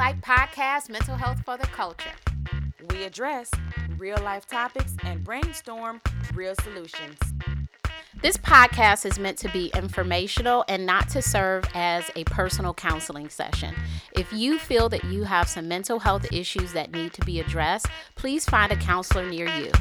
Life podcast, Mental Health for the Culture. We address real-life topics and brainstorm real solutions. This podcast is meant to be informational and not to serve as a personal counseling session. If you feel that you have some mental health issues that need to be addressed, please find a counselor near you.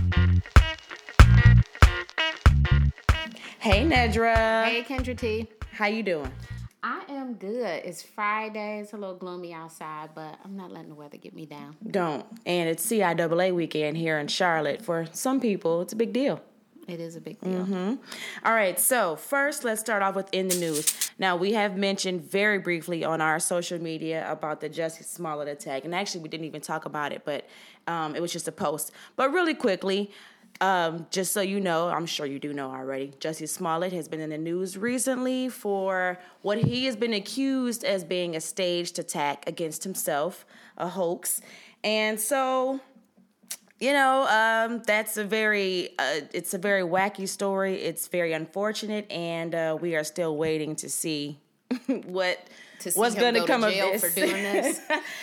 Hey, Nedra. Hey, Kendra T. How you doing? I am good. It's Friday. It's a little gloomy outside, but I'm not letting the weather get me down. Don't. And it's CIAA weekend here in Charlotte. For some people, it's a big deal. It is a big deal. Mm-hmm. All right, so first let's start off with in the news. Now, we have mentioned very briefly on our social media about the Jussie Smollett attack. And actually, we didn't even talk about it, but it was just a post. But really quickly, just so you know, I'm sure you do know already, Jussie Smollett has been in the news recently for what he has been accused as being a staged attack against himself, a hoax. And so, you know, that's it's a very wacky story. It's very unfortunate, and we are still waiting to see what's going to come of this. For doing this.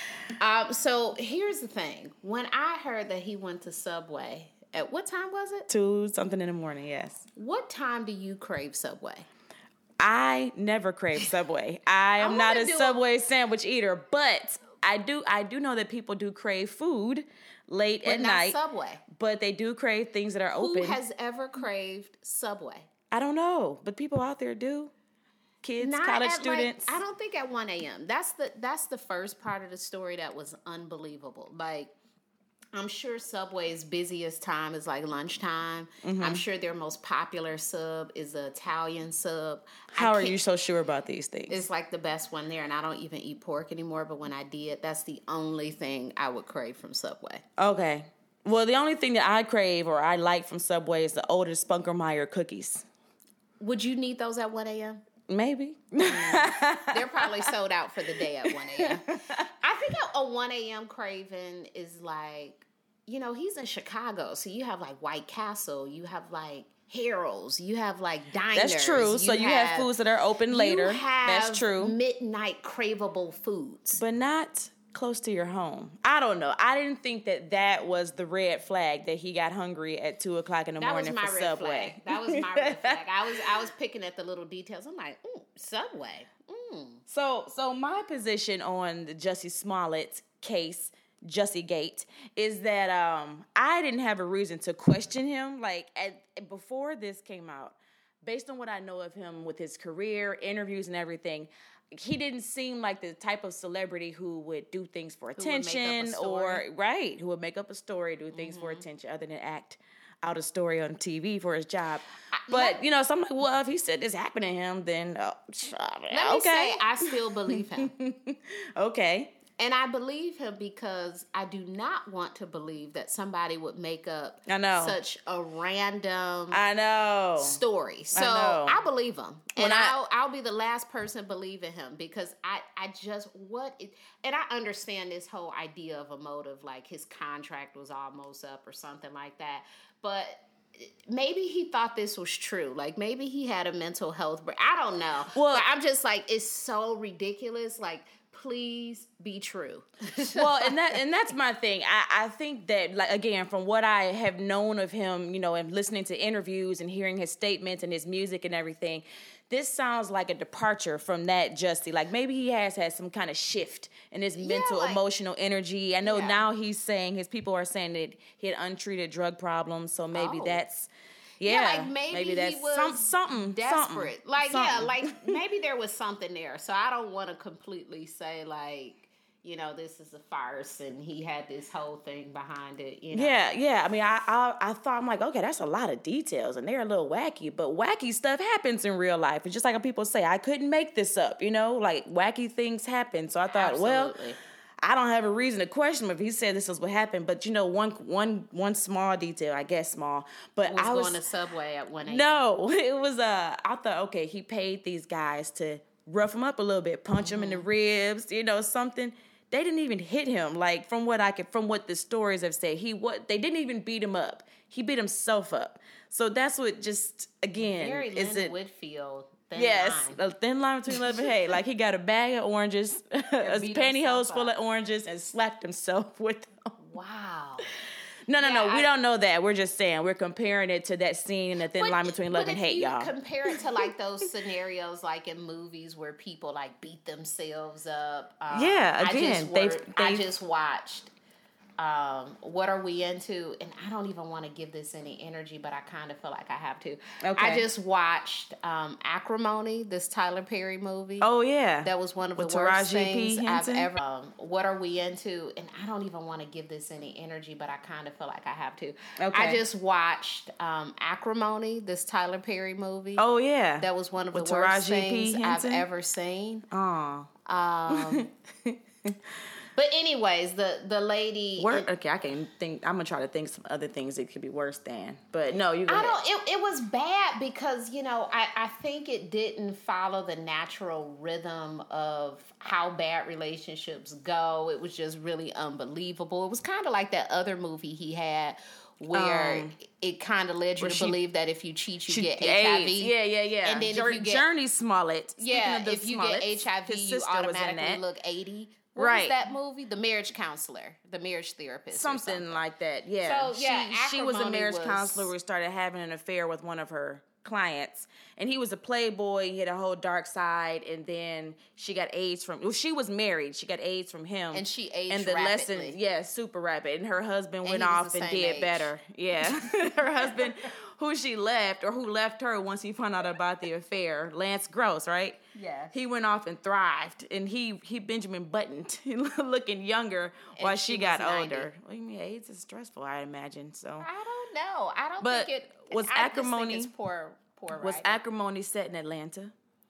So here's the thing. When I heard that he went to Subway, at what time was it? 2 something in the morning, yes. What time do you crave Subway? I never crave Subway. I am not a Subway sandwich eater, but I do know that people do crave food late at night. But not Subway. But they do crave things that are open. Who has ever craved Subway? I don't know, but people out there do. Kids, college students. I don't think at 1 a.m. That's the first part of the story that was unbelievable. Like, I'm sure Subway's busiest time is like lunchtime. Mm-hmm. I'm sure their most popular sub is the Italian sub. How are you so sure about these things? It's like the best one there, and I don't even eat pork anymore, but when I did, that's the only thing I would crave from Subway. Okay. Well, the only thing that I crave or I like from Subway is the older Spunkermeyer cookies. Would you need those at 1 a.m.? Maybe. They're probably sold out for the day at 1 a.m. I think a 1 a.m. craving is like, you know, he's in Chicago, so you have like White Castle, you have like Harold's, you have like diners. That's true. So you have foods that are open later. That's true. Midnight craveable foods. But not close to your home. I don't know. I didn't think that was the red flag that he got hungry at 2 o'clock in the morning for Subway. That was my red flag. I was picking at the little details. I'm like, ooh, Subway. Mm. So my position on the Jussie Smollett case, Jussie Gate, is that I didn't have a reason to question him. Like before this came out, based on what I know of him with his career, interviews, and everything, he didn't seem like the type of celebrity who would do things for attention who would make up a story, do things for attention, other than act out a story on TV for his job. But, you know, so I'm like, well, if he said this happened to him, then, let me say, I still believe him. Okay. And I believe him because I do not want to believe that somebody would make up such a random story. So I believe him. And I'll be the last person believing him because I just, and I understand this whole idea of a motive, like his contract was almost up or something like that. But maybe he thought this was true. Like maybe he had a mental health, but I don't know. Well, but I'm just like, it's so ridiculous. Like, please be true. Well, and that's my thing. I think that, like, again, from what I have known of him, you know, and listening to interviews and hearing his statements and his music and everything, this sounds like a departure from that Jussie. Like maybe he has had some kind of shift in his mental, emotional energy. I know now he's saying, his people are saying that he had untreated drug problems, so maybe that's... Yeah, like maybe that's he was something desperate. Something. Like maybe there was something there. So I don't want to completely say like, you know, this is a farce and he had this whole thing behind it. You know? Yeah. I mean, I thought, I'm like, okay, that's a lot of details and they're a little wacky, but wacky stuff happens in real life. It's just like when people say, I couldn't make this up, you know, like wacky things happen. So I thought, well, I don't have a reason to question him if he said this is what happened. But, you know, one small detail, I guess small. But I was going to Subway at 1 a.m. No, it was, I thought, okay, he paid these guys to rough him up a little bit, punch him in the ribs, you know, something. They didn't even hit him. Like, from what the stories have said, they didn't even beat him up. He beat himself up. So that's what just, again, Mary Lynn Whitfield A thin line between love and hate. Like he got a bag of oranges, a pantyhose full of oranges, and slapped himself with them. Wow. No. We don't know that. We're just saying we're comparing it to that scene in the thin line between love and hate, y'all. Compare it to like those scenarios, like in movies where people like beat themselves up. I just watched. What Are We Into? And I don't even want to give this any energy, but I kind of feel like I have to. Okay. I just watched Acrimony, this Tyler Perry movie. Oh, yeah. That was one of the worst things I've ever... What Are We Into? And I don't even want to give this any energy, but I kind of feel like I have to. Okay. I just watched Acrimony, this Tyler Perry movie. Oh, yeah. That was one of the worst things I've ever seen. Oh. But anyways, the lady... Okay, I can think... I'm going to try to think some other things that could be worse than. But no, you... It was bad because, I think it didn't follow the natural rhythm of how bad relationships go. It was just really unbelievable. It was kind of like that other movie he had where it kind of led you to believe that if you cheat, you get HIV. Yeah. And then if you get... Jurnee Smollett. If you get HIV, you automatically look 80. What was that movie? The Marriage Counselor, the Marriage Therapist. Something like that, yeah. So, yeah, she was a marriage counselor who started having an affair with one of her clients. And he was a playboy. He had a whole dark side. And then she got AIDS from... Well, she was married. She got AIDS from him. And she aged rapidly. Super rapid. And her husband went off and did better. Yeah. Her husband, who left her once he found out about the affair, Lance Gross, right? Yeah. He went off and thrived. And he Benjamin buttoned, looking younger while she got older. What do you mean? AIDS is stressful, I imagine. So I don't know. I don't think it... Was Acrimony... I just think it's poor was Acrimony set in Atlanta?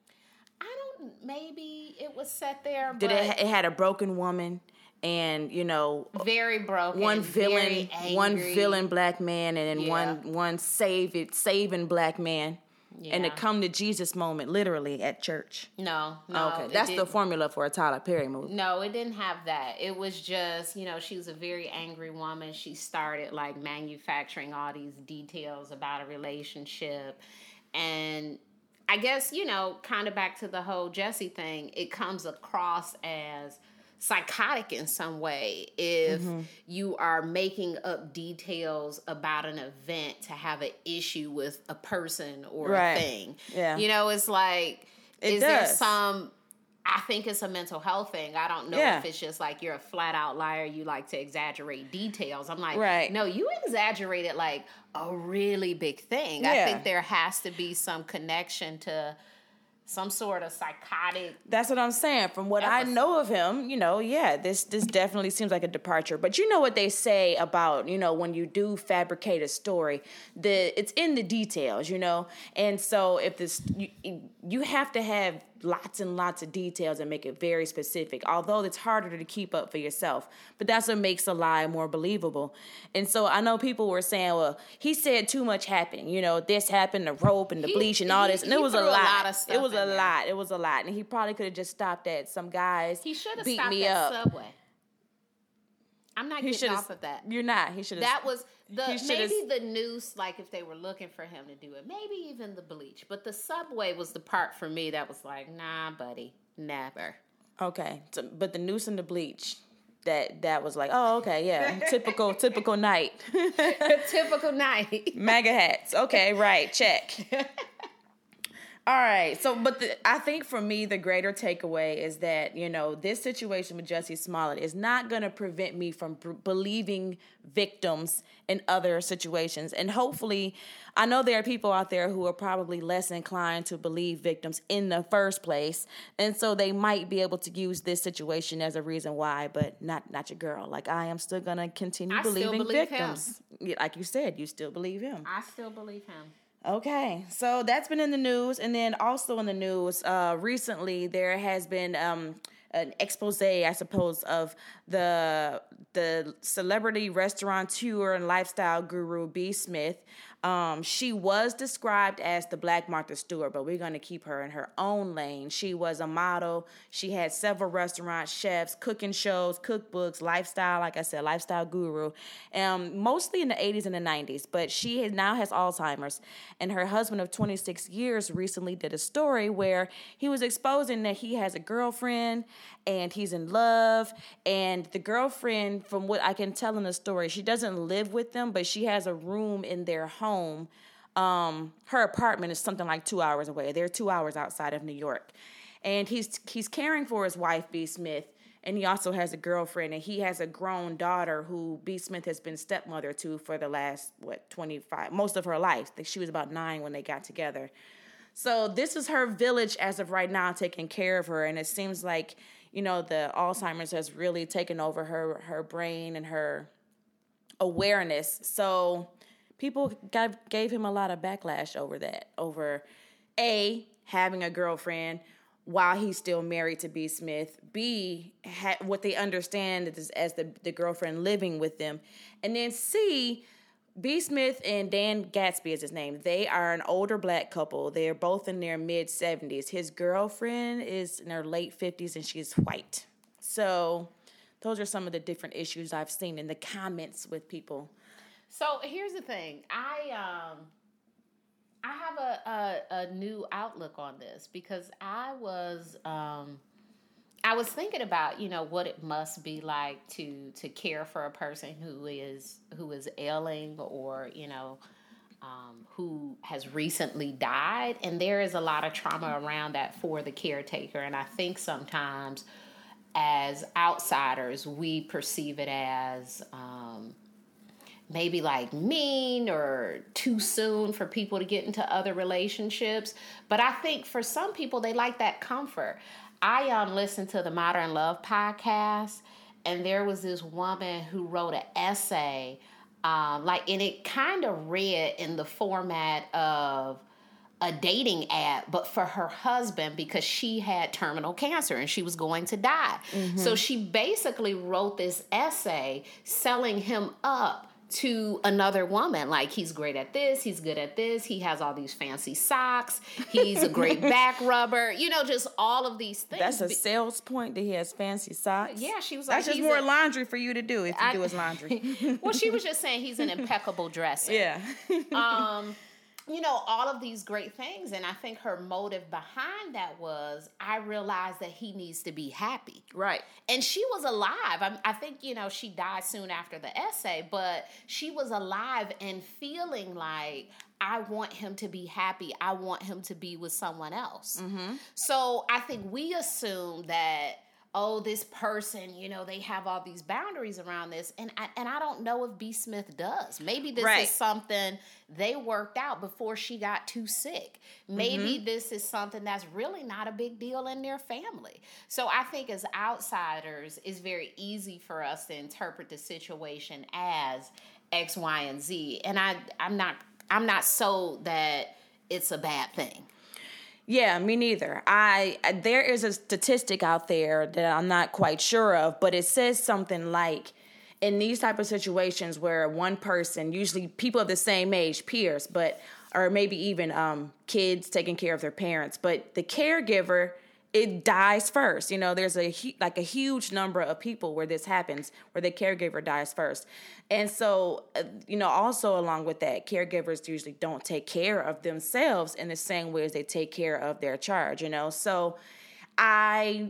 Maybe it was set there, but... Did it had a broken woman and, very broken, one villain black man and then one saving black man. Yeah. And a come to Jesus moment, literally, at church. No. Okay, that's the formula for a Tyler Perry movie. No, it didn't have that. It was just, she was a very angry woman. She started, like, manufacturing all these details about a relationship. And I guess, kind of back to the whole Jesse thing, it comes across as psychotic in some way if you are making up details about an event to have an issue with a person or a thing. Yeah. It's like, there some... I think it's a mental health thing. I don't know if it's just like you're a flat out liar. You like to exaggerate details. I'm like, no, you exaggerated like a really big thing. Yeah. I think there has to be some connection to some sort of psychotic... That's what I'm saying. From what I know of him, this definitely seems like a departure. But you know what they say about, when you do fabricate a story, it's in the details, And so if you have to have lots and lots of details and make it very specific, although it's harder to keep up for yourself. But that's what makes a lie more believable. And so I know people were saying, well, he said too much happened. This happened, the rope and the bleach and all this. And it was a lot. It was a lot. And he probably could have just stopped at some guys. He should have stopped at Subway. I'm not getting off of that. You're not. He should have. That was maybe the noose, like if they were looking for him to do it. Maybe even the bleach. But the Subway was the part for me that was like, nah, buddy, never. Okay. So, but the noose and the bleach, that was like, oh, okay, yeah. typical night. Typical night. MAGA hats. Okay, right. Check. All right. So, I think for me, the greater takeaway is that, this situation with Jussie Smollett is not going to prevent me from believing victims in other situations. And hopefully, I know there are people out there who are probably less inclined to believe victims in the first place. And so they might be able to use this situation as a reason why, but not your girl. Like, I am still going to continue believing victims. Him. Like you said, you still believe him. I still believe him. Okay, so that's been in the news. And then also in the news, recently there has been an expose, I suppose, of the celebrity restaurateur and lifestyle guru B. Smith. She was described as the Black Martha Stewart, but we're going to keep her in her own lane. She was a model. She had several restaurants, chefs, cooking shows, cookbooks, lifestyle, like I said, lifestyle guru, mostly in the 80s and the 90s. But she now has Alzheimer's. And her husband of 26 years recently did a story where he was exposing that he has a girlfriend and he's in love. And the girlfriend, from what I can tell in the story, she doesn't live with them, but she has a room in their home. Her apartment is something like 2 hours away. They're 2 hours outside of New York. And he's caring for his wife, B. Smith, and he also has a girlfriend, and he has a grown daughter who B. Smith has been stepmother to for the last, 25, most of her life. She was about 9 when they got together. So this is her village as of right now, taking care of her, and it seems like, the Alzheimer's has really taken over her brain and her awareness. So people gave him a lot of backlash over that, over A, having a girlfriend while he's still married to B. Smith, B, what they understand as the girlfriend living with them, and then C, B. Smith and Dan Gatsby is his name. They are an older Black couple. They're both in their mid-70s. His girlfriend is in her late 50s, and she's white. So those are some of the different issues I've seen in the comments with people. So here's the thing. I have a new outlook on this because I was thinking about, what it must be like to care for a person who is ailing or, who has recently died. And there is a lot of trauma around that for the caretaker. And I think sometimes as outsiders, we perceive it as maybe like mean or too soon for people to get into other relationships. But I think for some people, they like that comfort. I listened to the Modern Love podcast, and there was this woman who wrote an essay, and it kind of read in the format of a dating app, but for her husband because she had terminal cancer and she was going to die. Mm-hmm. So she basically wrote this essay selling him up to another woman. Like, he's great at this, he's good at this, he has all these fancy socks, he's a great back rubber, just all of these things. That's a sales point that he has fancy socks. Yeah, she was like, that's just more laundry for you to do if you do his laundry. Well, she was just saying he's an impeccable dresser. Yeah. All of these great things. And I think her motive behind that was, I realized that he needs to be happy. Right. And she was alive. I think, she died soon after the essay, but she was alive and feeling like, I want him to be happy. I want him to be with someone else. Mm-hmm. So I think we assume that, this person, they have all these boundaries around this. And I don't know if B. Smith does. Maybe this is something they worked out before she got too sick. Maybe this is something that's really not a big deal in their family. So I think as outsiders, it's very easy for us to interpret the situation as X, Y, and Z. And I'm not so that it's a bad thing. Yeah, me neither. There is a statistic out there that I'm not quite sure of, but it says something like, in these type of situations where one person, usually people of the same age, peers, or maybe even kids taking care of their parents, but the caregiver, it dies first. There's a huge number of people where this happens, where the caregiver dies first. And so, also along with that, caregivers usually don't take care of themselves in the same way as they take care of their charge, So I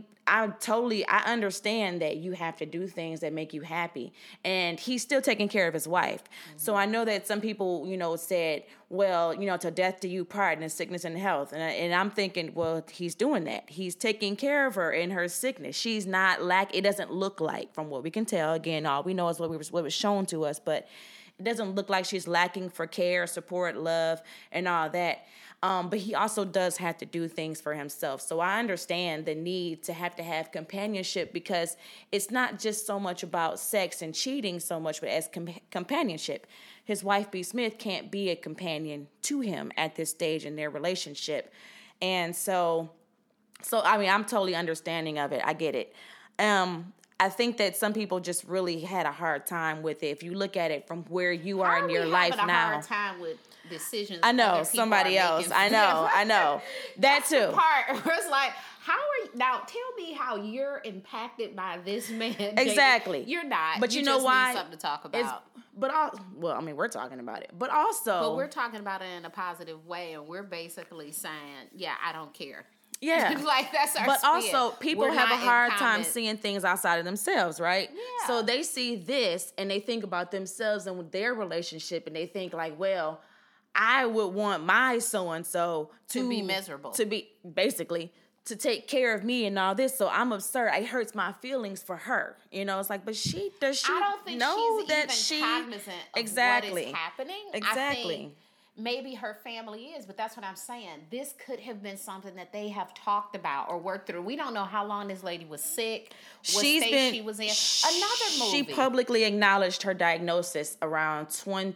understand that you have to do things that make you happy. And he's still taking care of his wife. Mm-hmm. So I know that some people, said, well, till death do you part, in sickness and health. And I'm thinking, well, he's doing that. He's taking care of her in her sickness. She's not it doesn't look like, from what we can tell, again, all we know is what was shown to us, but it doesn't look like she's lacking for care, support, love, and all that. But he also does have to do things for himself. So I understand the need to have companionship, because it's not just so much about sex and cheating so much, but as companionship. His wife, B. Smith, can't be a companion to him at this stage in their relationship. And so I'm totally understanding of it. I get it. I think that some people just really had a hard time with it. If you look at it from where you are in your life now. A hard time with decisions. I know, somebody else. I know. That too. The part where it's like, now tell me how you're impacted by this man. Exactly. You're not. But you know why? Need something to talk about. We're talking about it. But also. But we're talking about it in a positive way, and we're basically saying, yeah, I don't care. Yeah. Like, that's our But spin. Also, people have a hard time seeing things outside of themselves, right? Yeah. So they see this, and they think about themselves and their relationship, and they think like, well, I would want my so-and-so to be miserable. To be, basically, to take care of me and all this. So I'm absurd. It hurts my feelings for her. You know, it's like, but I don't think know she's that even she cognizant of exactly what is happening. Exactly. I think maybe her family is, but that's what I'm saying. This could have been something that they have talked about or worked through. We don't know how long this lady was sick, what state she was in. Another movie. She publicly acknowledged her diagnosis around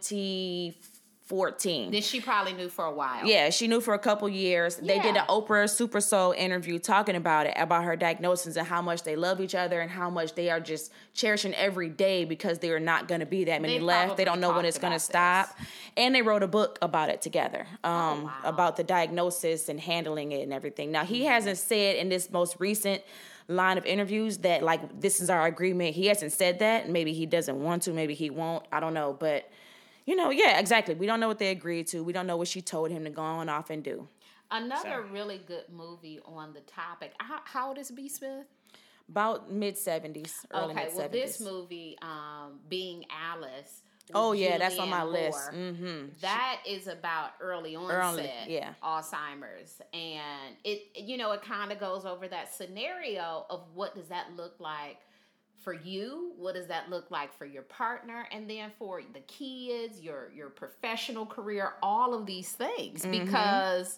2014. Then she probably knew for a while. Yeah, she knew for a couple years. Yeah. They did an Oprah Super Soul interview talking about her diagnosis and how much they love each other and how much they are just cherishing every day because there are not going to be that many left. They don't know when it's going to stop. And they wrote a book about it together, about the diagnosis and handling it and everything. Now, he hasn't said in this most recent line of interviews that, like, this is our agreement. He hasn't said that. Maybe he doesn't want to. Maybe he won't. I don't know. But you know, yeah, exactly. We don't know what they agreed to. We don't know what she told him to go on off and do. Another really good movie on the topic. How old is B. Smith? About mid-70s, early mid-70s. Well, this movie, Being Alice. Oh, yeah, that's on my list. Mm-hmm. That is about early onset Alzheimer's. And it kind of goes over that scenario of what does that look like for you, what does that look like for your partner, and then for the kids, your professional career, all of these things. Mm-hmm. Because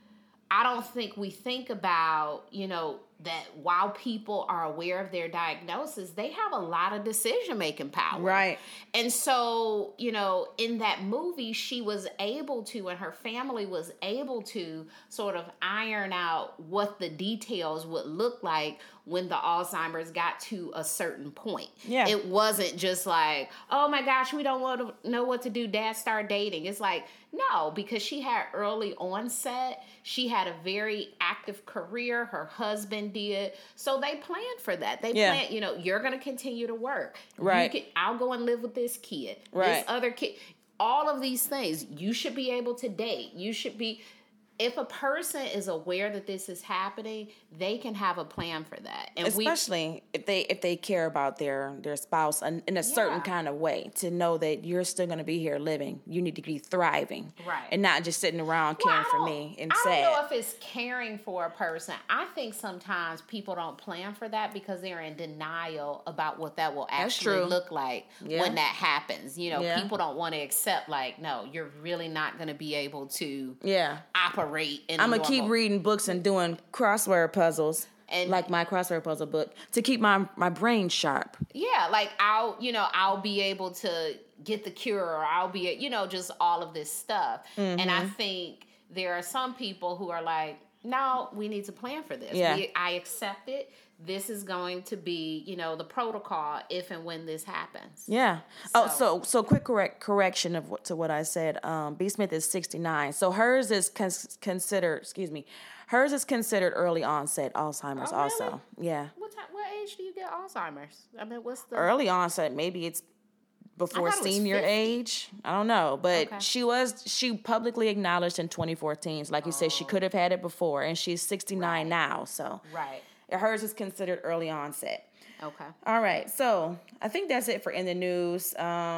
I don't think we think about, that while people are aware of their diagnosis, they have a lot of decision-making power. Right. And so, in that movie, she was able to, and her family was able to sort of iron out what the details would look like when the Alzheimer's got to a certain point. Yeah. It wasn't just like, oh my gosh, we don't want to know what to do. Dad, start dating. It's like, no, because she had early onset. She had a very active career. Her husband did. So they planned for that. They planned, you're going to continue to work. Right. I'll go and live with this kid. Right. This other kid. All of these things. You should be able to date. You should be... If a person is aware that this is happening, they can have a plan for that. And especially if they care about their spouse in a certain kind of way, to know that you're still going to be here living. You need to be thriving. Right. And not just sitting around caring for me and sad. I don't know if it's caring for a person. I think sometimes people don't plan for that because they're in denial about what that will actually look like when that happens. People don't want to accept, like, no, you're really not going to be able to operate. I'm gonna keep reading books and doing crossword puzzles, and like my crossword puzzle book, to keep my brain sharp. Yeah, like I'll be able to get the cure, or I'll be just all of this stuff. Mm-hmm. And I think there are some people who are like, no, we need to plan for this. Yeah. I accept it. This is going to be, the protocol if and when this happens. Yeah. So quick correction to what I said. B. Smith is 69. So hers is considered early onset Alzheimer's also. Yeah. What age do you get Alzheimer's? I mean, what's the... Early onset, maybe it's before senior age. I don't know. But she publicly acknowledged in 2014. So like you said, she could have had it before, and she's 69 now. So right. Hers is considered early onset. Okay. All right. So I think that's it for In the News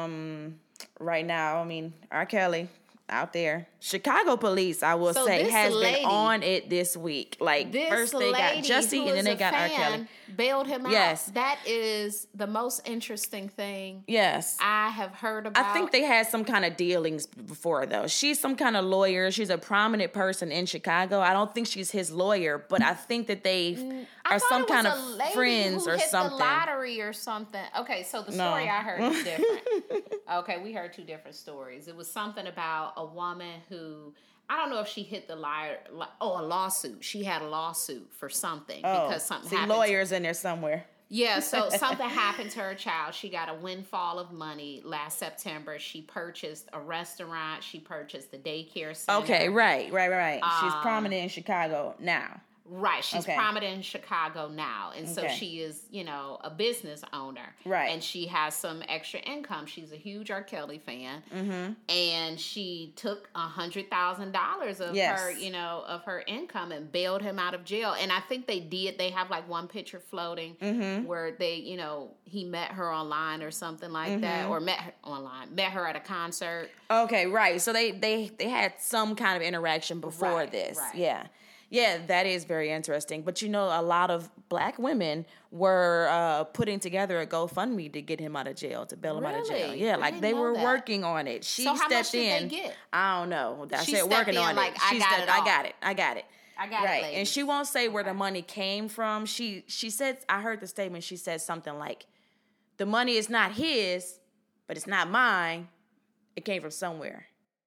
right now. I mean, R. Kelly out there. Chicago police, I will say, has been on it this week. Like, first they got Jussie and then they got R. Kelly. Bailed him out. Yes. That is the most interesting thing I have heard about. I think they had some kind of dealings before, though. She's some kind of lawyer. She's a prominent person in Chicago. I don't think she's his lawyer, but I think that they are some kind of friends or something. The lottery or something. Okay, so the story I heard is different. Okay, we heard two different stories. It was something about a woman who... I don't know if she hit the a lawsuit. She had a lawsuit for something because something happened. Lawyers in there somewhere. Yeah, so something happened to her child. She got a windfall of money last September. She purchased a restaurant. She purchased the daycare center. Okay, right. She's prominent in Chicago now. Right. She's prominent in Chicago now. And so she is, a business owner. Right. And she has some extra income. She's a huge R. Kelly fan. Mm-hmm. And she took $100,000 of her, of her income and bailed him out of jail. And I think they have like one picture floating where they, he met her online or something like that, or met her at a concert. Okay, right. So they had some kind of interaction before this. Right. Yeah. Yeah, that is very interesting. But a lot of black women were putting together a GoFundMe to get him out of jail, to bail him out of jail. Yeah, like they were working on it. She stepped in. So how much did they get? I don't know. I said working on it. I got it. I got it. Right. And she won't say where the money came from. She said, I heard the statement, she said something like, the money is not his, but it's not mine. It came from somewhere.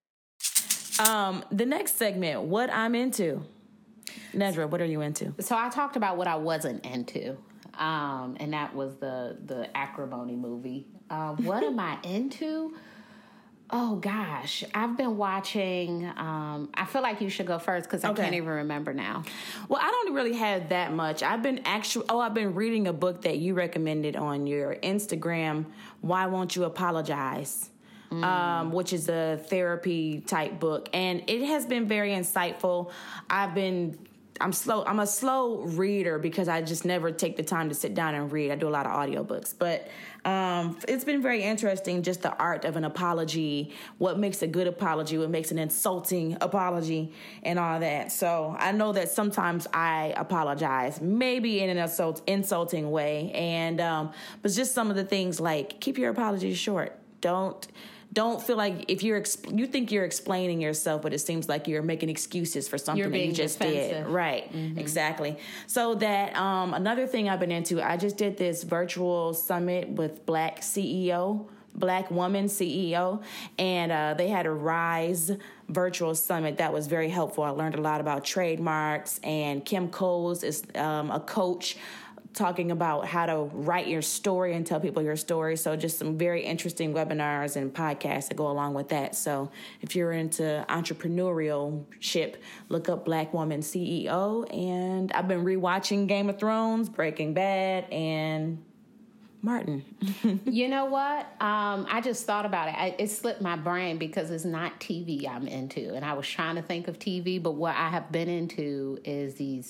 The next segment, what I'm into. Nedra, what are you into? So I talked about what I wasn't into, and that was the Acrimony movie. What am I into? Oh, gosh. I've been watching... I feel like you should go first because I can't even remember now. Well, I don't really have that much. I've been reading a book that you recommended on your Instagram, Why Won't You Apologize? Which is a therapy type book, and it has been very insightful. I'm a slow reader because I just never take the time to sit down and read. I do a lot of audiobooks, but it's been very interesting, just the art of an apology, what makes a good apology, what makes an insulting apology, and all that. So I know that sometimes I apologize, maybe in an insulting way, and but just some of the things like keep your apologies short. Don't feel like if you think you're explaining yourself, but it seems like you're making excuses for something that you just did. Right. Mm-hmm. Exactly. So that another thing I've been into, I just did this virtual summit with Black woman CEO, and they had a Rise virtual summit that was very helpful. I learned a lot about trademarks, and Kim Coles is a coach talking about how to write your story and tell people your story. So just some very interesting webinars and podcasts that go along with that. So if you're into entrepreneurship, look up Black Woman CEO. And I've been rewatching Game of Thrones, Breaking Bad, and Martin. You know what? I just thought about it. It slipped my brain because it's not TV I'm into. And I was trying to think of TV, but what I have been into is these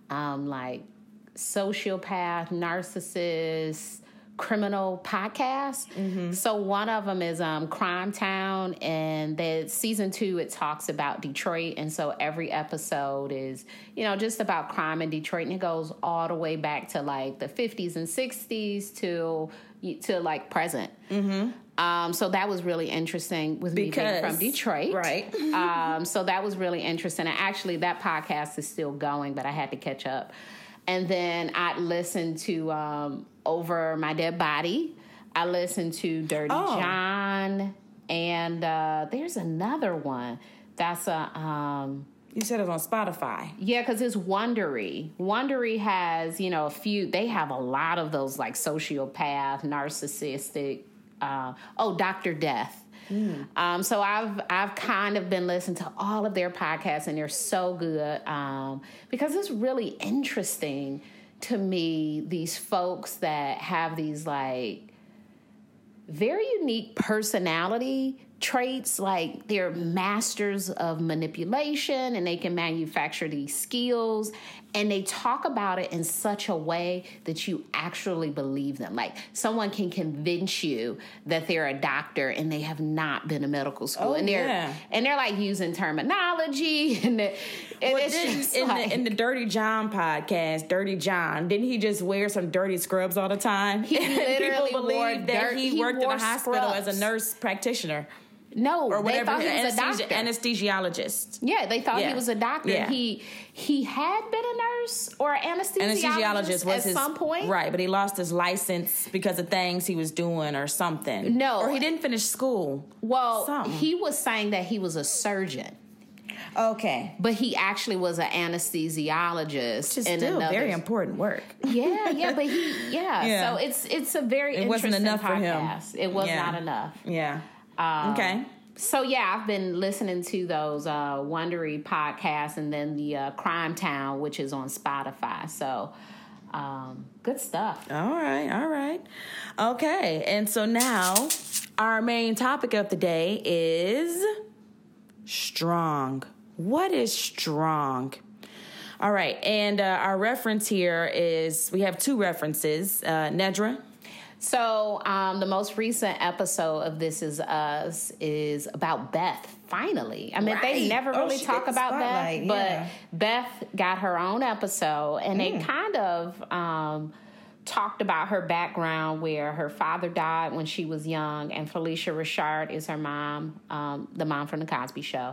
sociopath, narcissist, criminal podcast. Mm-hmm. So one of them is Crime Town, and the season 2 it talks about Detroit, and so every episode is just about crime in Detroit, and it goes all the way back to like the 50s and 60s to like present. Mm-hmm. So that was really interesting with me being from Detroit. Right. So that was really interesting. And actually that podcast is still going, but I had to catch up. And then I listened to Over My Dead Body. I listened to Dirty John. And there's another one. That's you said it was on Spotify. Yeah, because it's Wondery. Wondery has, a few. They have a lot of those like sociopath, narcissistic. Dr. Death. So I've kind of been listening to all of their podcasts, and they're so good because it's really interesting to me, these folks that have these like very unique personality traits, like they're masters of manipulation and they can manufacture these skills, and they talk about it in such a way that you actually believe them. Like someone can convince you that they're a doctor and they have not been to medical school, and they're like using terminology and in the Dirty John podcast, Dirty John, didn't he just wear some dirty scrubs all the time? He literally people believe that he worked in a hospital as a nurse practitioner. No, or whatever, they thought he was a doctor. Anesthesiologist. Yeah, they thought he was a doctor. Yeah. He had been a nurse or an anesthesiologist was at some point. Right, but he lost his license because of things he was doing or something. No. Or he didn't finish school. Well, he was saying that he was a surgeon. Okay. But he actually was an anesthesiologist. Which is still very important work. Yeah, but so it's a very interesting podcast. It wasn't enough for him. It was not enough. Yeah. Okay. So, I've been listening to those Wondery podcasts and then the Crime Town, which is on Spotify. So, good stuff. All right. Okay. And so now our main topic of the day is strong. What is strong? All right. And our reference here is, we have two references. Nedra? So the most recent episode of This Is Us is about Beth, finally. I mean, they never really talk about Beth, but Beth got her own episode, and they kind of talked about her background, where her father died when she was young, and Felicia Rashad is her mom, the mom from The Cosby Show.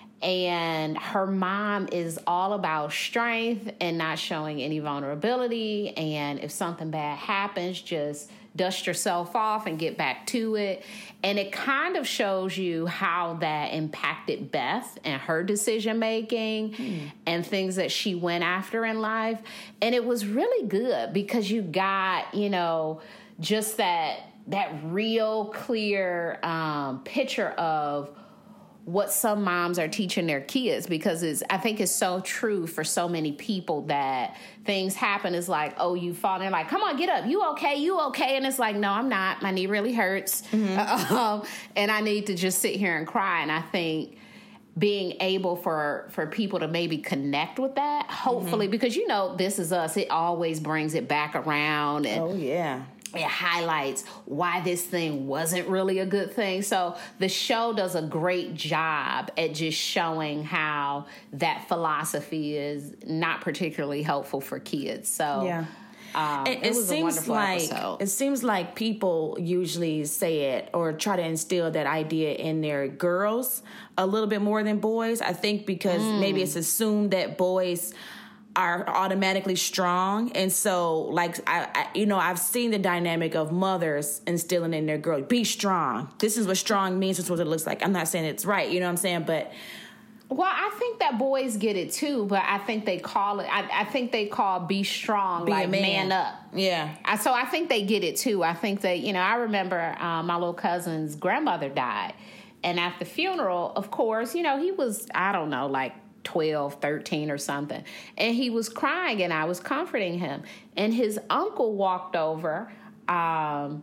And her mom is all about strength and not showing any vulnerability. And if something bad happens, just dust yourself off and get back to it. And it kind of shows you how that impacted Beth and her decision making and things that she went after in life. And it was really good because you got, just that real clear picture of what some moms are teaching their kids, because I think it's so true for so many people that things happen. It's like, oh, you fall. And they're like, come on, get up. You okay? And it's like, no, I'm not. My knee really hurts. And I need to just sit here and cry. And I think being able for people to maybe connect with that, hopefully, because, This Is Us, it always brings it back around. And it highlights why this thing wasn't really a good thing. So the show does a great job at just showing how that philosophy is not particularly helpful for kids. So it was a wonderful episode. It seems like people usually say it or try to instill that idea in their girls a little bit more than boys. I think because maybe it's assumed that boys are automatically strong. And so, like, I've seen the dynamic of mothers instilling in their girls, be strong. This is what strong means. This is what it looks like. I'm not saying it's right, you know what I'm saying? But well, I think that boys get it too, but I think they call it, I think they call be strong, be like man up. Yeah. So I think they get it too. I think they, I remember my little cousin's grandmother died. And at the funeral, of course, he was, I don't know, like 12, 13 or something. And he was crying and I was comforting him. And his uncle walked over and,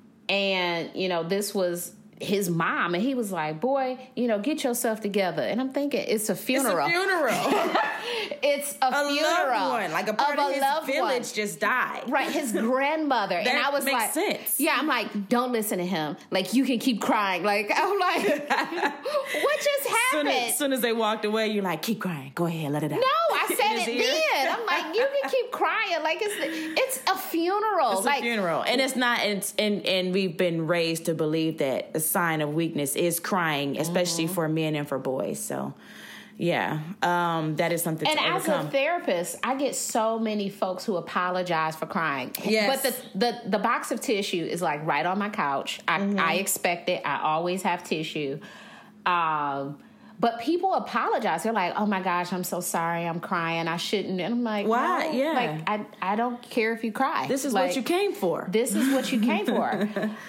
this was his mom. And he was like, boy, get yourself together. And I'm thinking, it's a funeral. It's a funeral. It's a funeral. Loved one. Like a part of his village just died. Right, his grandmother. And I was makes sense. Yeah, I'm like, don't listen to him. Like, you can keep crying. Like, I'm like, what just happened? As soon as they walked away, you're like, keep crying. Go ahead, let it out. No, I said it then. I'm like, you can keep crying. Like, it's a funeral. It's a funeral. And it's not, and we've been raised to believe that a sign of weakness is crying, especially for men and for boys. So, yeah, that is something to overcome. And as a therapist, I get so many folks who apologize for crying. Yes. But the box of tissue is like right on my couch. I expect it. I always have tissue. But people apologize. They're like, oh my gosh, I'm so sorry. I'm crying. I shouldn't. And I'm like, why? No. Yeah. Like, I don't care if you cry. This is what you came for. This is what you came for.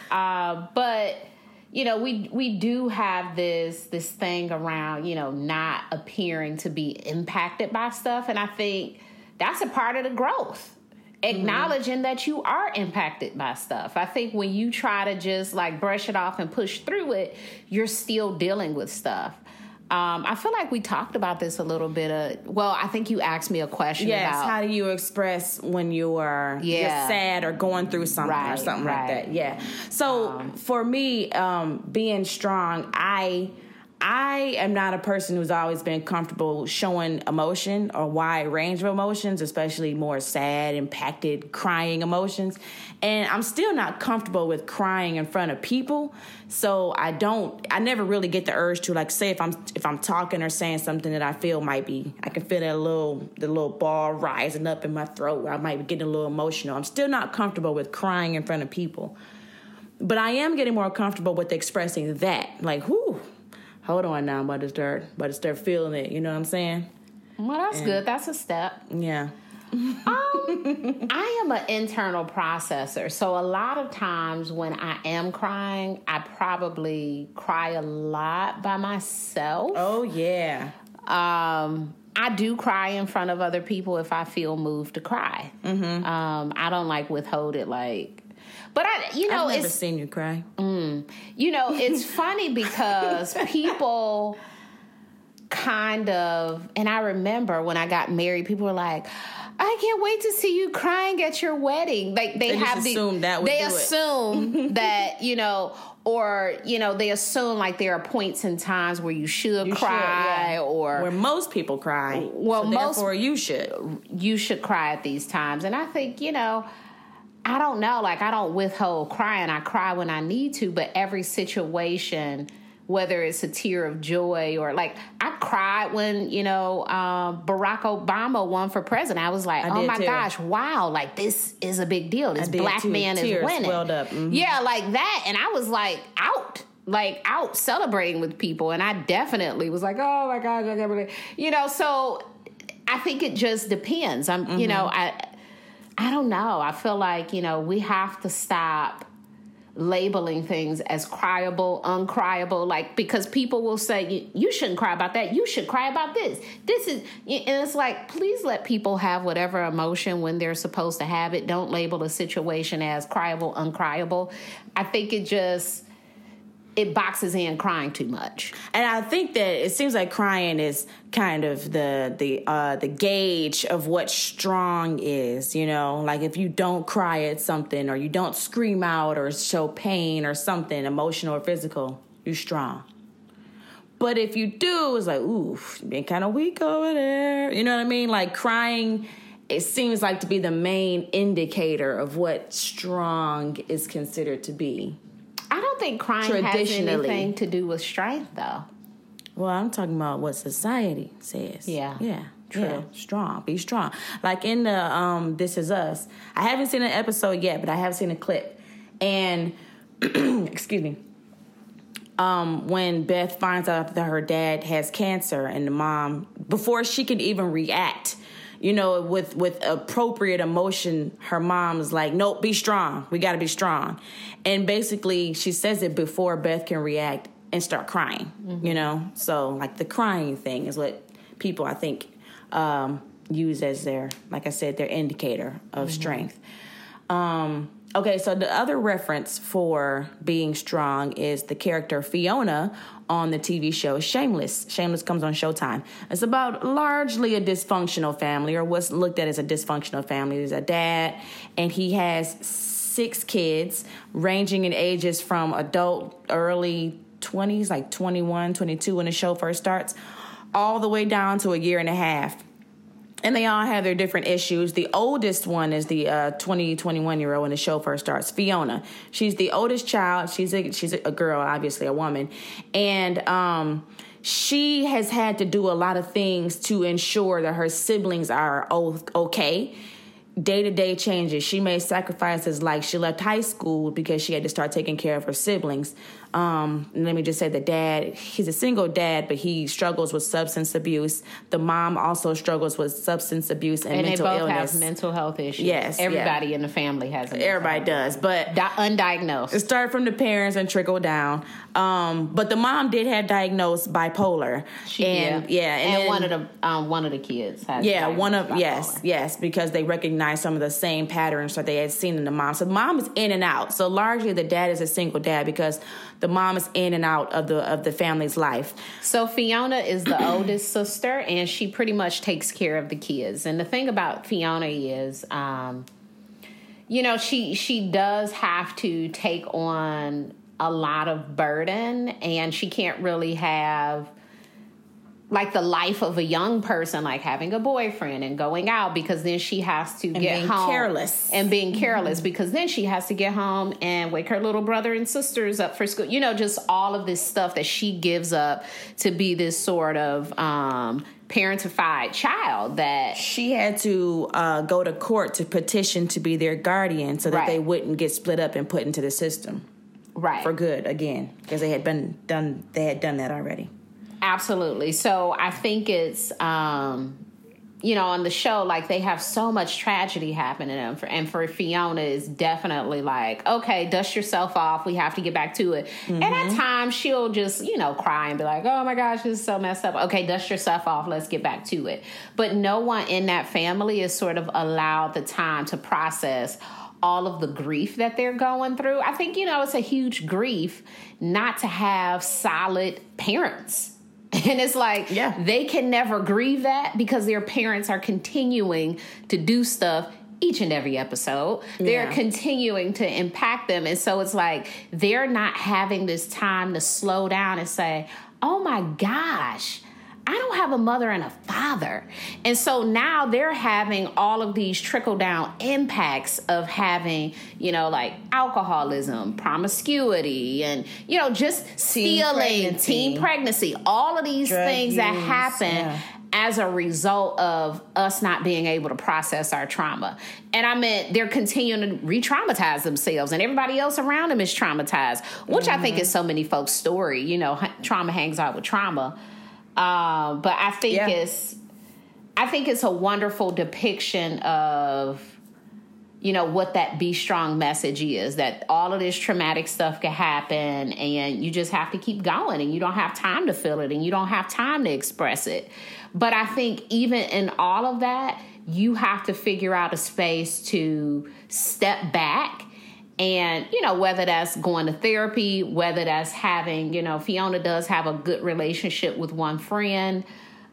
But we do have this thing around, not appearing to be impacted by stuff. And I think that's a part of the growth. Acknowledging that you are impacted by stuff. I think when you try to just like brush it off and push through it, you're still dealing with stuff. I feel like we talked about this a little bit. I think you asked me a question about... Yes, how do you express when you are you're sad or going through something or something like that? Yeah. So for me, being strong, I am not a person who's always been comfortable showing emotion or wide range of emotions, especially more sad, impacted, crying emotions. And I'm still not comfortable with crying in front of people. So I never really get the urge to, like, say if I'm talking or saying something that I feel might be, I can feel the little ball rising up in my throat where I might be getting a little emotional. I'm still not comfortable with crying in front of people. But I am getting more comfortable with expressing that. Like, whoo, hold on now, I'm about to start feeling it. You know what I'm saying? Well, that's good. That's a step. Yeah. I am an internal processor, so a lot of times when I am crying, I probably cry a lot by myself. Oh yeah. I do cry in front of other people if I feel moved to cry. Mm-hmm. I don't like withhold it, but I've never seen you cry. It's funny because people kind of, and I remember when I got married, people were like, I can't wait to see you crying at your wedding. Like they assume that they assume like there are points and times where you should cry, or where most people cry. Well, therefore you should cry at these times. And I think, I don't know, like I don't withhold crying. I cry when I need to, but every situation, whether it's a tear of joy or like I cried when, Barack Obama won for president. I was like, oh my gosh, wow, like this is a big deal. This black man is winning. Swelled up. Mm-hmm. Yeah, like that. And I was like out celebrating with people. And I definitely was like, oh my gosh, I can't believe, so I think it just depends. I don't know. I feel like, we have to stop labeling things as criable, uncryable, like, because people will say, you shouldn't cry about that. You should cry about this. And it's like, please let people have whatever emotion when they're supposed to have it. Don't label a situation as criable, uncryable. I think it boxes in crying too much. And I think that it seems like crying is kind of the gauge of what strong is, like if you don't cry at something or you don't scream out or show pain or something emotional or physical, you're strong. But if you do, it's like, ooh, you're being kind of weak over there. You know what I mean? Like crying, it seems like to be the main indicator of what strong is considered to be. I don't think crying has anything to do with strength, though. Well, I'm talking about what society says. Yeah. Yeah. True. Yeah. Strong. Be strong. Like in the This Is Us. I haven't seen an episode yet, but I have seen a clip. And, excuse me, when Beth finds out that her dad has cancer and the mom, before she can even react, with appropriate emotion, her mom's like, nope, be strong. We got to be strong. And basically, she says it before Beth can react and start crying, So, like, the crying thing is what people, I think, use as their, like I said, their indicator of strength. Okay, so the other reference for being strong is the character Fiona on the TV show Shameless. Shameless comes on Showtime. It's about largely a dysfunctional family, or what's looked at as a dysfunctional family. There's a dad, and he has 6 kids, ranging in ages from adult, early 20s, like 21, 22 when the show first starts, all the way down to a year and a half. And they all have their different issues. The oldest one is the 21-year-old when the show first starts, Fiona. She's the oldest child. She's a girl, obviously a woman. And she has had to do a lot of things to ensure that her siblings are okay. Day-to-day changes. She made sacrifices like she left high school because she had to start taking care of her siblings. Let me just say the dad, he's a single dad, but he struggles with substance abuse. The mom also struggles with substance abuse and mental illness. And they both have mental health issues. Yes. Everybody in the family has it. Everybody does, but undiagnosed. It started from the parents and trickled down. But the mom did have diagnosed bipolar. And then, one of the kids had bipolar. Yes, because they recognized some of the same patterns that they had seen in the mom. So the mom is in and out. So largely the dad is a single dad because the mom is in and out of the family's life. So Fiona is the oldest sister, and she pretty much takes care of the kids. And the thing about Fiona is, she does have to take on a lot of burden, and she can't really have like the life of a young person, like having a boyfriend and going out, because then she has to get home. Being careless, because then she has to get home and wake her little brother and sisters up for school. Just all of this stuff that she gives up to be this sort of parentified child that she had to go to court to petition to be their guardian so that they wouldn't get split up and put into the system. right, for good again, because they had done that already. Absolutely. So I think it's, on the show, like, they have so much tragedy happening to them. And for Fiona, it's definitely like, okay, dust yourself off. We have to get back to it. Mm-hmm. And at times she'll just, cry and be like, oh my gosh, this is so messed up. Okay, dust yourself off. Let's get back to it. But no one in that family is sort of allowed the time to process all of the grief that they're going through. I think, it's a huge grief not to have solid parents. And it's like, they can never grieve that because their parents are continuing to do stuff each and every episode. They're continuing to impact them. And so it's like they're not having this time to slow down and say, oh my gosh, I don't have a mother and a father. And so now they're having all of these trickle down impacts of having, like alcoholism, promiscuity, and, just stealing, teen pregnancy, all of these things that happen as a result of us not being able to process our trauma. And I meant they're continuing to re-traumatize themselves, and everybody else around them is traumatized, which I think is so many folks' story. Trauma hangs out with trauma. But I think it's a wonderful depiction of, what that Be Strong message is, that all of this traumatic stuff can happen and you just have to keep going, and you don't have time to feel it, and you don't have time to express it. But I think even in all of that, you have to figure out a space to step back. And, whether that's going to therapy, whether that's having, Fiona does have a good relationship with one friend,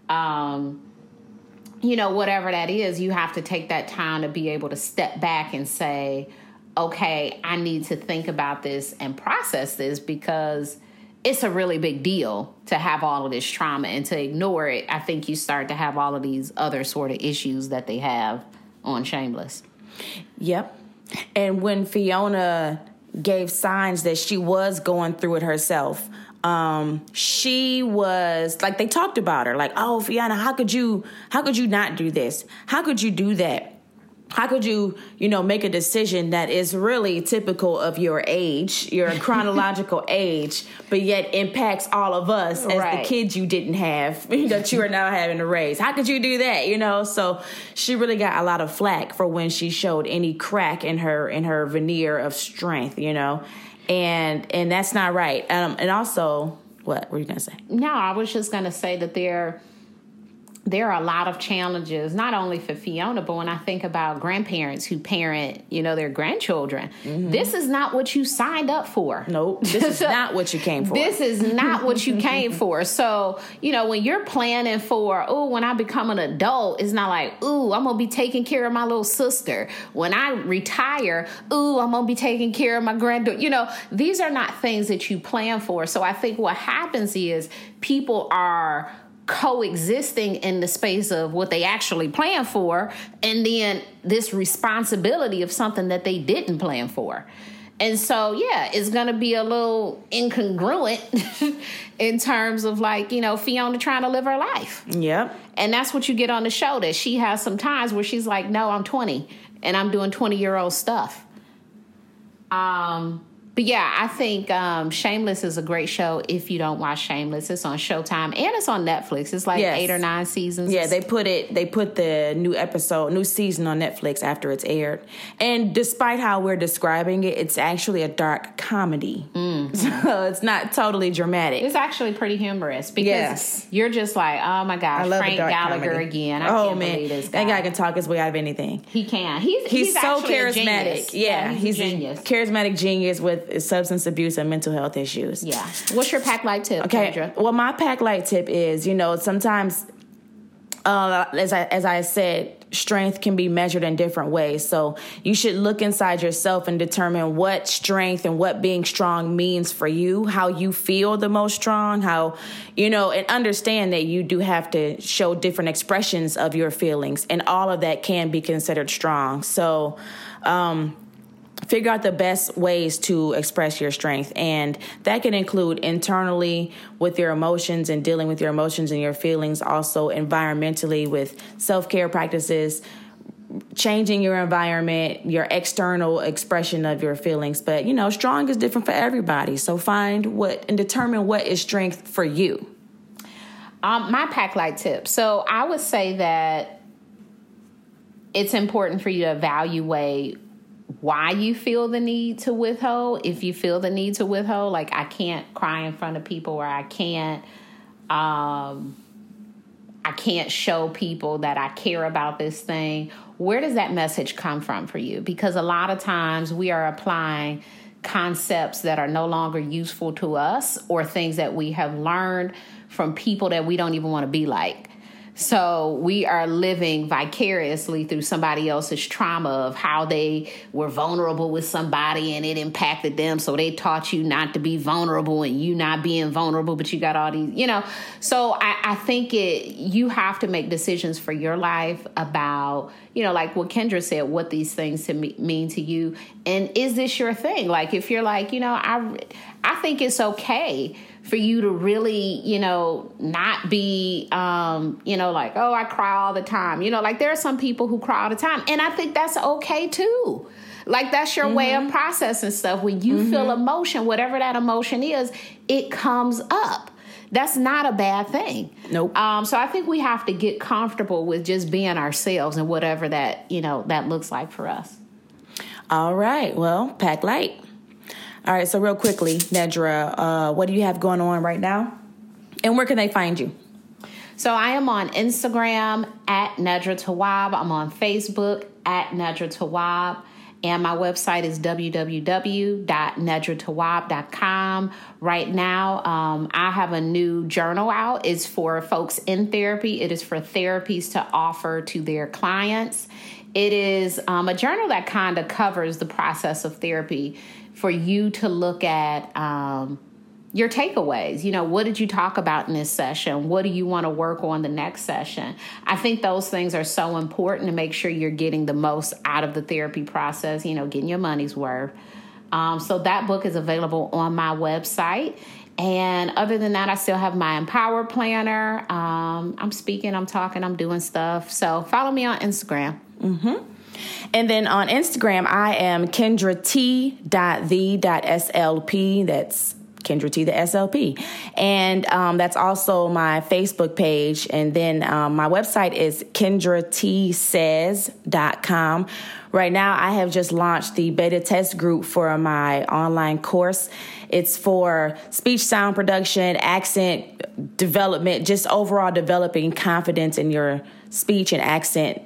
whatever that is, you have to take that time to be able to step back and say, okay, I need to think about this and process this, because it's a really big deal to have all of this trauma, and to ignore it, I think you start to have all of these other sort of issues that they have on Shameless. Yep. And when Fiona gave signs that she was going through it herself, she was like, they talked about her like, oh, Fiona, how could you not do this? How could you do that? How could you, make a decision that is really typical of your age, your chronological age, but yet impacts all of us as the kids you didn't have, that you are now having to raise? How could you do that? So she really got a lot of flack for when she showed any crack in her veneer of strength, and that's not right. And also, what were you going to say? No, I was just going to say that there are a lot of challenges, not only for Fiona, but when I think about grandparents who parent, their grandchildren, this is not what you signed up for. Nope. This is not what you came for. This is not what you came for. So, when you're planning for, when I become an adult, it's not like, I'm going to be taking care of my little sister. When I retire, I'm going to be taking care of my granddaughter. These are not things that you plan for. So I think what happens is people are coexisting in the space of what they actually plan for, and then this responsibility of something that they didn't plan for. And so, it's going to be a little incongruent in terms of Fiona trying to live her life. Yep. And that's what you get on the show, that she has some times where she's like, no, I'm 20 and I'm doing 20-year-old stuff. But I think Shameless is a great show. If you don't watch Shameless, it's on Showtime and it's on Netflix. It's like 8 or 9 seasons. Yeah, they put the new season on Netflix after it's aired. And despite how we're describing it, it's actually a dark comedy. So it's not totally dramatic. It's actually pretty humorous because you're just like, oh my gosh, Frank Gallagher comedy again. I can't believe this guy. That guy can talk his way out of anything. He can. He's so charismatic. He's a genius. A charismatic genius with substance abuse and mental health issues. Yeah. What's your Pack Light tip, Kendra? Well, my Pack Light tip is, sometimes, as I said, strength can be measured in different ways. So you should look inside yourself and determine what strength and what being strong means for you, how you feel the most strong, how, and understand that you do have to show different expressions of your feelings, and all of that can be considered strong. So, figure out the best ways to express your strength. And that can include internally with your emotions and dealing with your emotions and your feelings, also environmentally with self-care practices, changing your environment, your external expression of your feelings. But, strong is different for everybody. So find and determine what is strength for you. My Pack Light tip. So I would say that it's important for you to evaluate why you feel the need to withhold. If you feel the need to withhold, like I can't cry in front of people, or I can't show people that I care about this thing. Where does that message come from for you? Because a lot of times we are applying concepts that are no longer useful to us, or things that we have learned from people that we don't even want to be like. So we are living vicariously through somebody else's trauma of how they were vulnerable with somebody and it impacted them. So they taught you not to be vulnerable, and you not being vulnerable, but you got all these, So I think you have to make decisions for your life about, like what Kendra said, what these things mean to you. And is this your thing? Like if you're like, I think it's okay for you to really, not be, like, oh, I cry all the time. Like there are some people who cry all the time. And I think that's okay too. Like that's your way of processing stuff. When you feel emotion, whatever that emotion is, it comes up. That's not a bad thing. Nope. So I think we have to get comfortable with just being ourselves and whatever that, that looks like for us. All right. Well, Pack Light. All right, so real quickly, Nedra, what do you have going on right now? And where can they find you? So I am on Instagram at Nedra Tawwab. I'm on Facebook at Nedra Tawwab. And my website is www.nedratawwab.com. Right now, I have a new journal out. It's for folks in therapy. It is for therapies to offer to their clients. It is a journal that kind of covers the process of therapy for you to look at your takeaways. What did you talk about in this session? What do you want to work on the next session? I think those things are so important to make sure you're getting the most out of the therapy process, getting your money's worth. So that book is available on my website. And other than that, I still have my Empower Planner. I'm speaking, I'm talking, I'm doing stuff. So follow me on Instagram. Mm-hmm. And then on Instagram, I am KendraT.the.slp. That's Kendra T, the SLP. And that's also my Facebook page. And then my website is KendraTsays.com. Right now, I have just launched the beta test group for my online course. It's for speech, sound production, accent development, just overall developing confidence in your speech and accent,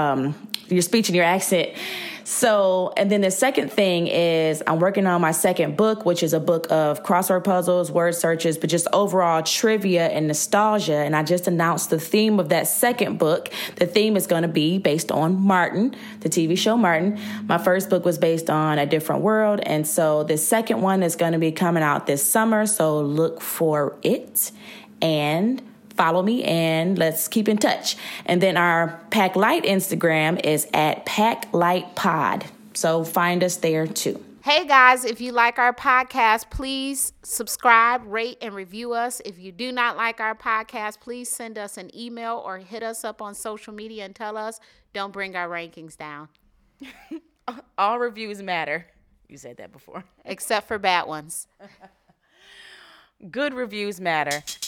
So, and then the second thing is I'm working on my second book, which is a book of crossword puzzles, word searches, but just overall trivia and nostalgia. And I just announced the theme of that second book. The theme is going to be based on Martin, the TV show Martin. My first book was based on A Different World. And so the second one is going to be coming out this summer. So look for it and follow me and let's keep in touch. And then our Pack Light Instagram is at Pack Light Pod. So find us there too. Hey guys, if you like our podcast, please subscribe, rate, and review us. If you do not like our podcast, please send us an email or hit us up on social media and tell us, don't bring our rankings down. All reviews matter. You said that before. Except for bad ones. Good reviews matter.